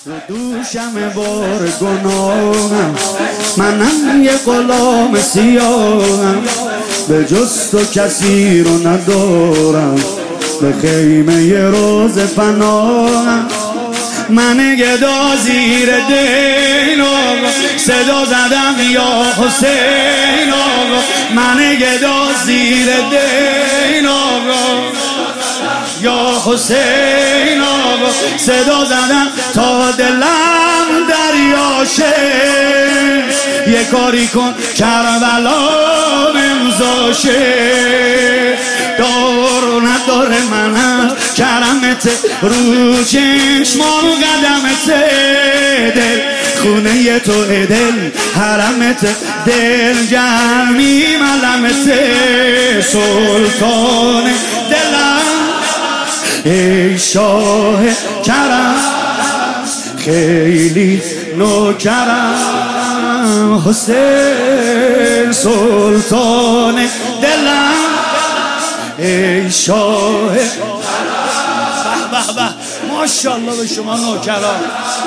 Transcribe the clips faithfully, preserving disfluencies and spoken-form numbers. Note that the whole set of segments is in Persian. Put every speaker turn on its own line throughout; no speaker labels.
رو دوشم بار گناهم، منم یه غلام سیاهم، به جز تو کسی رو ندارم، به خیمه یه روز پناهم. من گدا زیر دین آقا صدا زدم یا حسین آقا، من گدا زیر دین آقا یا حسین آقا، صدا زدم تا دلم دریاشه. یه کاری کن کربلا امضاشه، دار و نداره من هست کرمت رو چشمان و قدمت، دل خونه تو دل حرمت، دل گرمی ملمت، سلطان دلم ای شاه کرم، خیلی نوکرم، حسین سلطان دلم ای شاه. به به به ماشاءالله به شما نوکران.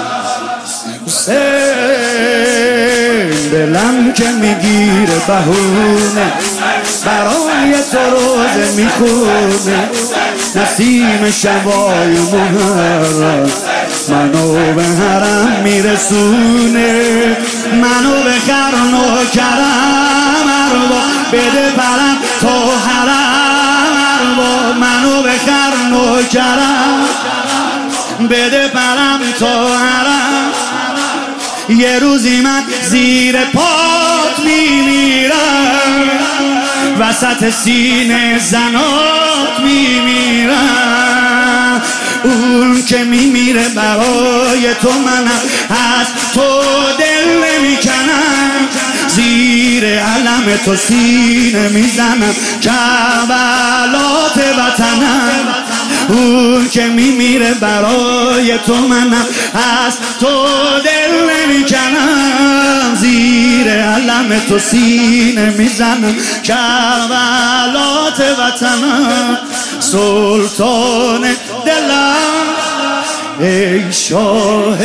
حسین دلم که میگیره بهونه، برای تو روزه میخونه، نسیم شبای محرم منو به حرم میرسونه، منو به خرن و کرم اربا، بده پرم تا حرم اربا، منو به خرن و کرم بده پرم تا حرم. یه روزی من زیر پات میمیرم، وسط سینه زنات میمیرم، اون که میمیره برای تو منم، از تو دل نمیکنم، زیر علم تو سینه میزنم، کربلات وطنم، اون که میمیره برای تو منم، از تو دل نمیکنم، زیر علم تو سینه میزنم، کربلات وطنم، سلطان دلم ای شاه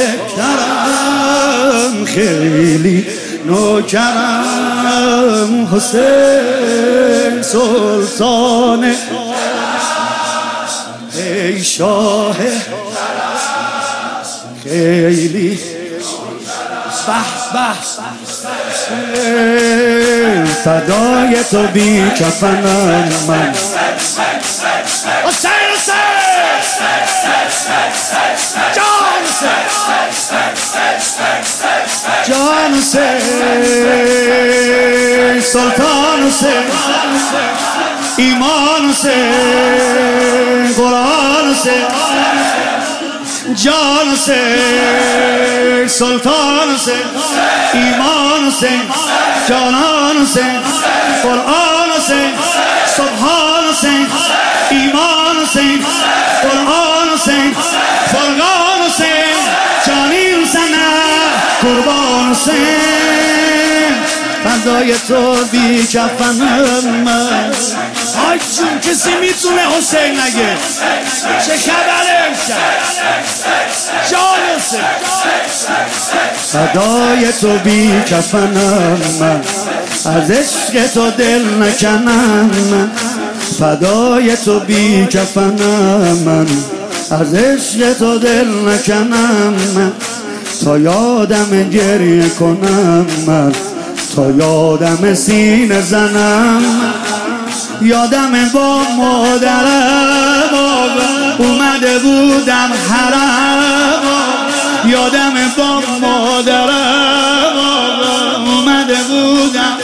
کرم، خیلی نوکرم، حسین سلطان ای شاه خیلی. به به فدای تو بی کفنم من، حسین حسین جان حسین جان حسین سلطان حسین، ایمان حسین قرآن حسین، جان حسین سلطان حسین، ایمان حسین جانان حسین، قرآن حسین سبحان حسین، ایمان حسین قرآن حسین، فرقان حسین جانی حسین قربان حسین، فدای تو بی کفنم من. آی جون کسی میتونه حسین نگه؟ چه خبره امشب جان حسین؟ فدای تو بی کفنم من، از عشق تو دل نکنم من، فدای تو بی کفنم من، از عشق تو دل نکنم من، تا یادم گریه کنم من، تا یادم سینه زنم، یادم با مادرم اومده بودم حرم، یادم با مادرم اومده بودم،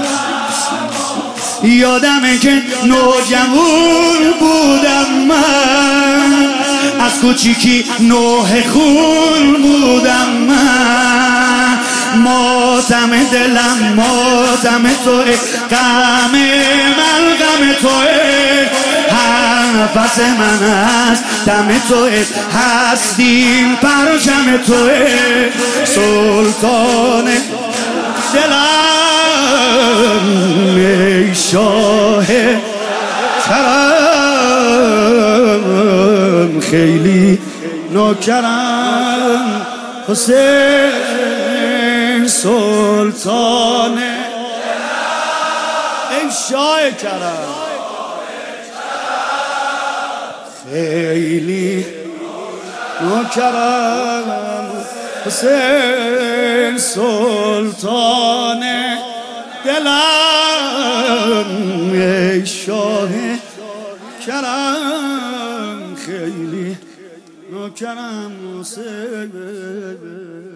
یادمه که نوجوان بودم من، از کوچیکی نوح خون بودم من، ماتم دلم ماتم توه، غم من غم توه، هر نفس من هست دم توه، هستیم پرچم توه، سلطان دلم ای شاه کرم، خیلی نوکرم. حسین سلطانه ای شاه کرم خیلی نوکرم حسین سلطانه دلم ای شاه کرم خیلی نوکرم حسین